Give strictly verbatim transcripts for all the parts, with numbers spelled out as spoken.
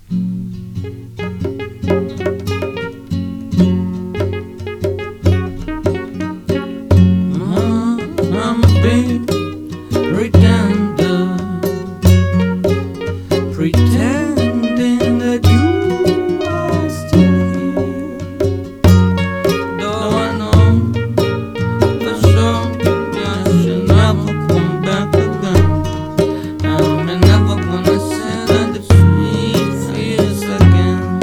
I'm a big pretender, pretending that you are still here. Though I know for sure that you'll never come back again. I'm never gonna say that the sweet feels again.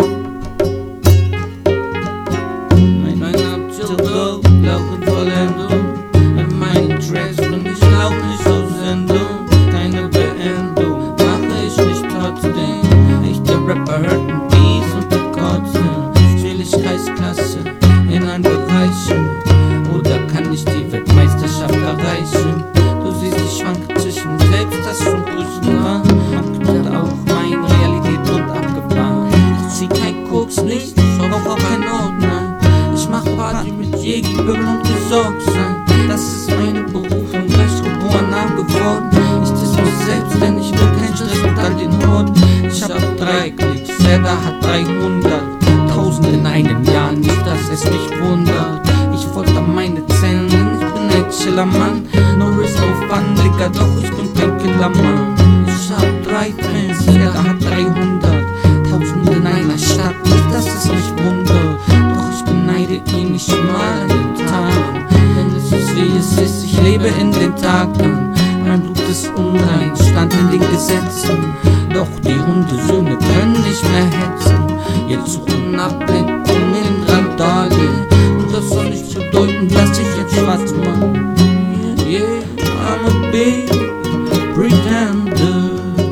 Mein Abzug, Vollendung. Mein Trash bin ich auch nicht auf Sendung. Keine Beendung mache ich nicht trotzdem. Echter Rapper hört ein Beat und der Kotzen. Schwierigkeitsklasse in ein Bereichen. Oder kann ich die Weltmeisterschaft erreichen? Du siehst, ich schwanke zwischen Selbsthass und Brüsten. Und auch meine Realität wird abgefahren. Ich zieh kein Koks, nicht, ich rauch auch kein Ordner. Ich mach Party mit Jägi, Böbel und Gesorgtsein. Das ist meine Berufung, gleich geboren, arm geworden. Ich diss mich selbst, denn ich will kein Stress mit all den Horden. Ich hab drei Klicks, Zedda hat dreihundert. Tausend in einem Jahr, nicht dass es mich wundert. Ich folter meine Zellen, denn ich bin ein chiller Mann. No risk, no fun, Digga, doch ich bin kein Killermann. Ich hab drei Fans, Zedda hat dreihundert. Tausend in einer Stadt, nicht dass es mich wundert. Doch ich beneide ihn nicht mal an den Tagen. Wie es ist, ich lebe in den Tagen. Mein Blut ist unrein, stand in den Gesetzen. Doch die Hundesöhne können nicht mehr hetzen. Jetzt suchen Ablenkung in Randale. Und das soll nicht bedeuten, dass ich jetzt schwarz mache. Yeah, I'm a big pretender,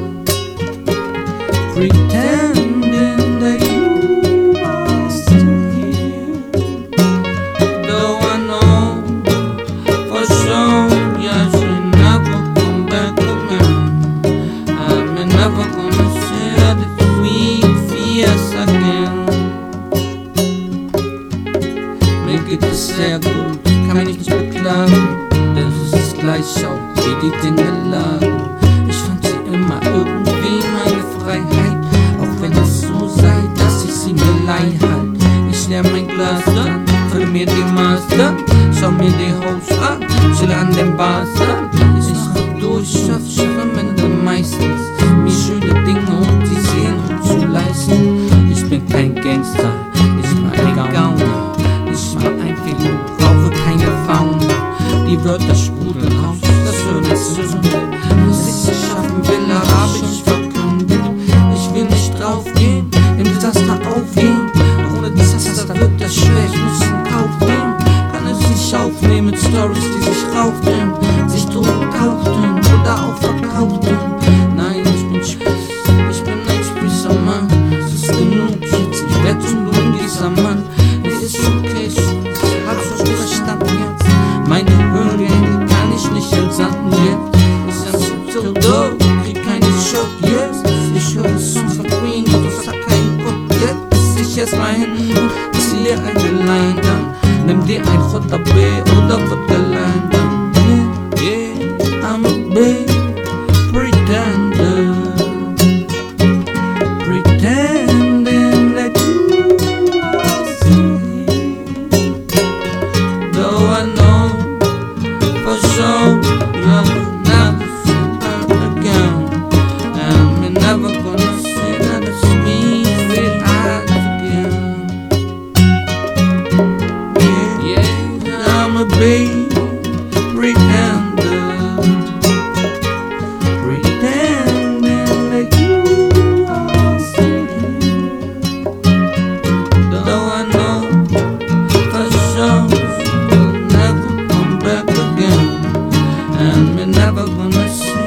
pretending that you are still here. Though I know for sure, yeah, she'll never come back again. I'm never gonna say that it's sweet fears again. Mir geht es sehr gut, kann mich nicht beklagen, denn es ist gleich auch, wie die Dinge lagen. Ich fand sie immer irgendwie meine Freiheit, auch wenn es so sei, dass ich sie mir leih halt. Ich leer mein Glas dann, fülle mir die Master, schau mir die Hoes an, chille an den Bars an. Ich mach durch, schaff schon am Ende meistens mir schöne Dinge und die sehen um zu leisten. Ich bin kein Gangster, ich bin ein Gauner. Ich mach einfach nur, brauche keine Fauna. Die Wörter sprudeln raus, das Hören ist Sünde. Was ich nicht schaffen will, habe ich verkündet. Ich will nicht draufgehen, im Desaster aufgehen. Doch ohne Desaster wird das schwer, ich muss in Kauf nehmen. Kann es nicht aufnehmen mit Stories, die sich raufnehmen, sich Drogen kauften oder auch verkauften. Nein, ich bin Spieß, ich bin ein Spießermann. Es ist genug, Schatz, ich werd zum Blumenließer Mann. Es ist okay, Schatz, hab's euch nicht verstanden jetzt. Meine Hörgänge kann ich nicht entsanden jetzt. Ich sag so dope, krieg keine Schock jetzt. Ich höre Songs von Queen, doch es hat keinen Bock jetzt. Ich erstmal hin und ziehe eine Line dann. Nimm dir ein J B oder Wodka Line dann. Yeah, yeah, I'm a big pretender, pretending that you are still here. Though I know for sure you'll never see her again. And I'm never gonna say that it's me with eyes again. Yeah, yeah, I'm a big pretender, pretending that you are still here. Though I know for sure you'll never come back again. And we're never gonna see